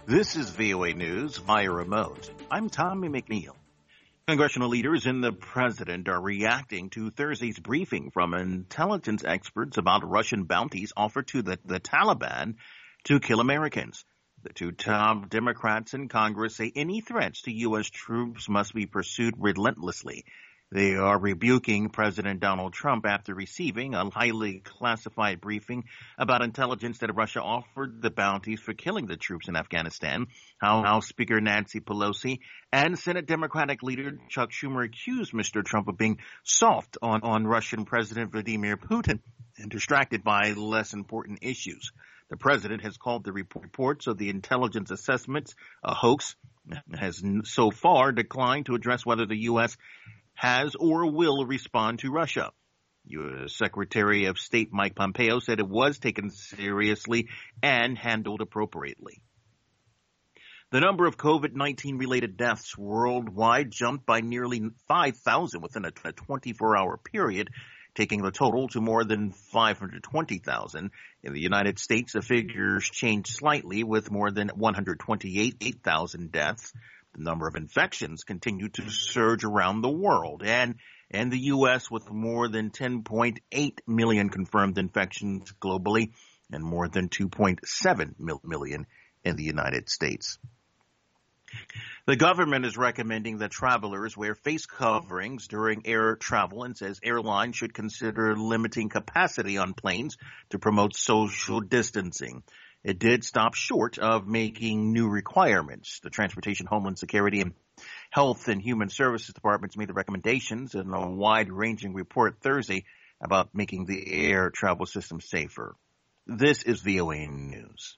This is VOA News via remote. I'm Tommy McNeil. Congressional leaders and the president are reacting to Thursday's briefing from intelligence experts about Russian bounties offered to the Taliban to kill Americans. The two top Democrats in Congress say any threats to U.S. troops must be pursued relentlessly. They are rebuking President Donald Trump after receiving a highly classified briefing about intelligence that Russia offered the bounties for killing the troops in Afghanistan. House Speaker Nancy Pelosi and Senate Democratic leader Chuck Schumer accused Mr. Trump of being soft on Russian President Vladimir Putin and distracted by less important issues. The president has called the reports of the intelligence assessments a hoax, has so far declined to address whether the U.S. has or will respond to Russia. U.S. Secretary of State Mike Pompeo said it was taken seriously and handled appropriately. The number of COVID-19 related deaths worldwide jumped by nearly 5,000 within a 24-hour period, taking the total to more than 520,000. In the United States, the figures changed slightly with more than 128,000 deaths. The number of infections continued to surge around the world, and in the U.S. with more than 10.8 million confirmed infections globally and more than 2.7 million in the United States. The government is recommending that travelers wear face coverings during air travel and says airlines should consider limiting capacity on planes to promote social distancing. It did stop short of making new requirements. The Transportation, Homeland Security, and Health and Human Services Departments made the recommendations in a wide-ranging report Thursday about making the air travel system safer. This is VOA News.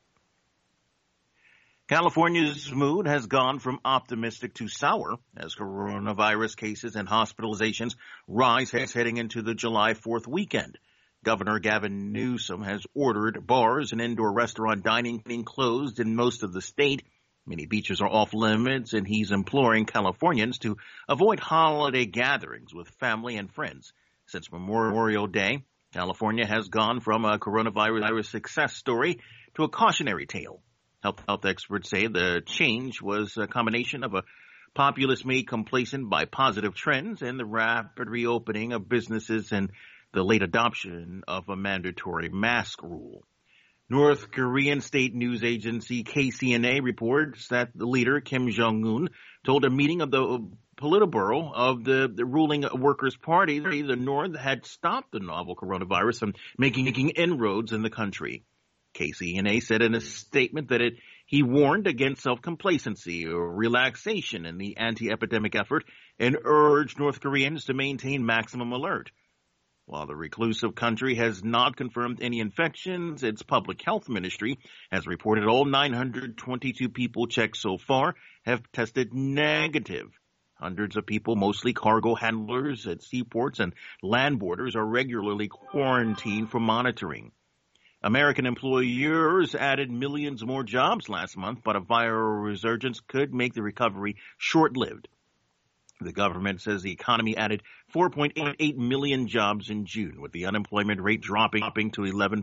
California's mood has gone from optimistic to sour as coronavirus cases and hospitalizations rise heading into the July 4th weekend. Governor Gavin Newsom has ordered bars and indoor restaurant dining being closed in most of the state. Many beaches are off limits, and he's imploring Californians to avoid holiday gatherings with family and friends. Since Memorial Day, California has gone from a coronavirus success story to a cautionary tale. Health experts say the change was a combination of a populace made complacent by positive trends and the rapid reopening of businesses and the late adoption of a mandatory mask rule. North Korean state news agency KCNA reports that the leader Kim Jong-un told a meeting of the Politburo of the ruling Workers' Party that the North had stopped the novel coronavirus from making inroads in the country. KCNA said in a statement that he warned against self-complacency or relaxation in the anti-epidemic effort and urged North Koreans to maintain maximum alert. While the reclusive country has not confirmed any infections, its public health ministry has reported all 922 people checked so far have tested negative. Hundreds of people, mostly cargo handlers at seaports and land borders, are regularly quarantined for monitoring. American employers added millions more jobs last month, but a viral resurgence could make the recovery short-lived. The government says the economy added 4.88 million jobs in June, with the unemployment rate dropping to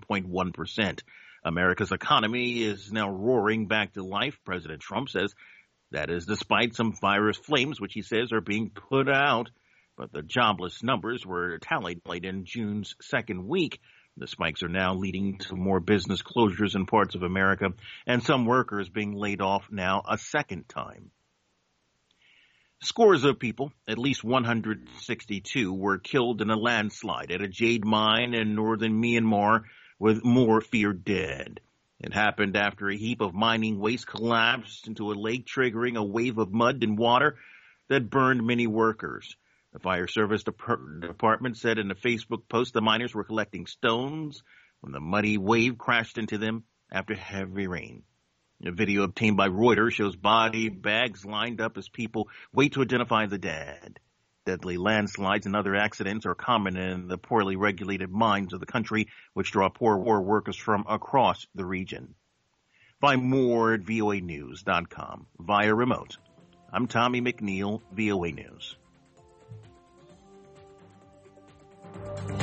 11.1%. America's economy is now roaring back to life, President Trump says. That is despite some virus flames, which he says are being put out. But the jobless numbers were tallied in June's second week. The spikes are now leading to more business closures in parts of America and some workers being laid off now a second time. Scores of people, at least 162, were killed in a landslide at a jade mine in northern Myanmar, with more feared dead. It happened after a heap of mining waste collapsed into a lake, triggering a wave of mud and water that burned many workers. The fire service department said in a Facebook post the miners were collecting stones when the muddy wave crashed into them after heavy rain. A video obtained by Reuters shows body bags lined up as people wait to identify the dead. Deadly landslides and other accidents are common in the poorly regulated mines of the country, which draw poor workers from across the region. Find more at voanews.com via remote. I'm Tommy McNeil, VOA News.